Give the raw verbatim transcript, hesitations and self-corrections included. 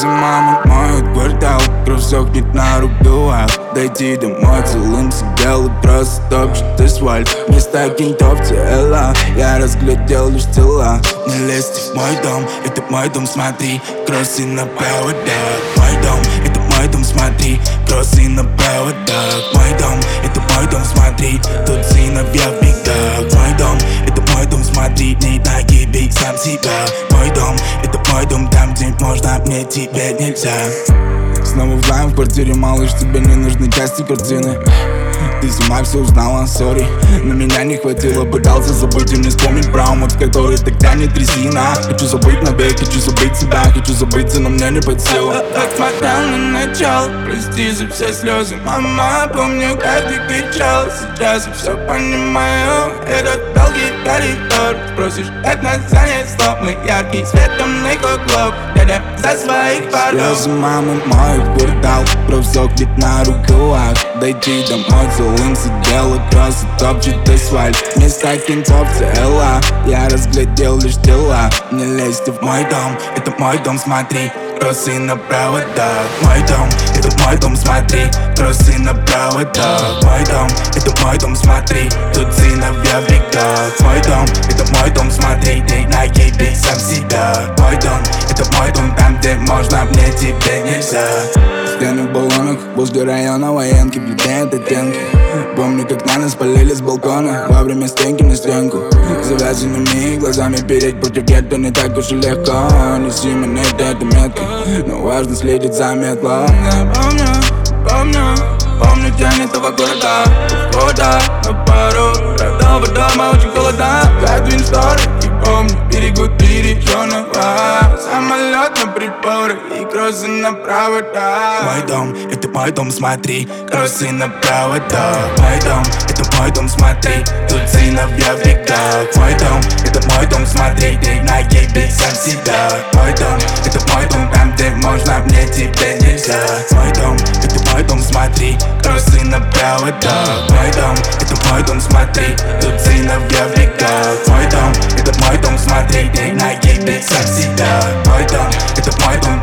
Слезы мамы моют квартал, кровь сохнет на рубилах. Дойти домой целым себя и просто топчет асфальт. Вместо кентов тела я разглядел лишь тела. Не лезьте в мой дом, это мой дом, смотри, кроссы на проводах. Мой дом, это мой дом, смотри, кроссы на проводах. Мой дом, это мой дом, смотри, тут сыновья в бегах. Мой дом, это мой дом, смотри, не нагибей сам себя. Мой дом, это мой дом, там где можно, мне тебе нельзя. Снова вдвоем в квартире, малыш, тебе не нужны части картины. Ты сама все узнала, сори, но меня не хватило. Пытался забыть и не вспомнить про омут, который так тянет трясина. Хочу забыть набег, хочу забыть себя, хочу забыться, но мне не под силу. Как смотрел на начало, прости за все слезы, мама. Помню, как ты кричал, сейчас я все понимаю. Этот долгий коридор, спросишь, как нас занять слов. Мы яркий свет, темный клуб, дядя за своих парней. Слезы мамы моют квартал, кровь сохнет на рукавах. Дойти домой целым сидел и просто топчет асфальт. Вместо кентов тела я разглядел лишь тела. Не лезьте в мой дом, это мой дом, смотри, кроссы на проводах. Мой дом, это мой дом, смотри, кроссы на проводах. Мой дом, это мой дом, смотри, тут сыновья в бегах. Мой дом, это мой дом, смотри, ты нагибей сам себя. Мой дом, это мой дом, там где можно, мне тебе нельзя. Стены в баллонах, возле района военки бледнеют оттенки. Помню, как на нас полили с балкона во время стенки на стенку. Завязанными глазами переть против гетто не так уж и легко. Неси меня, это метка, но важно следить за метлой. Я помню, помню, помню тень этого города. Входа на пару родного дома очень холодно. Как двин шторы, и помню, берегут перечённого. Самолет на приборы и кроссы на проводах. Мой дом, это мой дом, смотри, кроссы на проводах. Мой дом, это мой дом, смотри, тут сыновья в бегах. Мой дом, это мой дом, смотри, ты нагибей сам себя. Мой дом, это мой дом, там где можно, мне тебе нельзя. Мой дом, это мой дом, смотри, кроссы на проводах. Мой дом, это мой дом, смотри, тут сыновья в бегах. Мой дом, это мой дом, смотри, ты нагибей сам себя. Мой дом, это мой дом,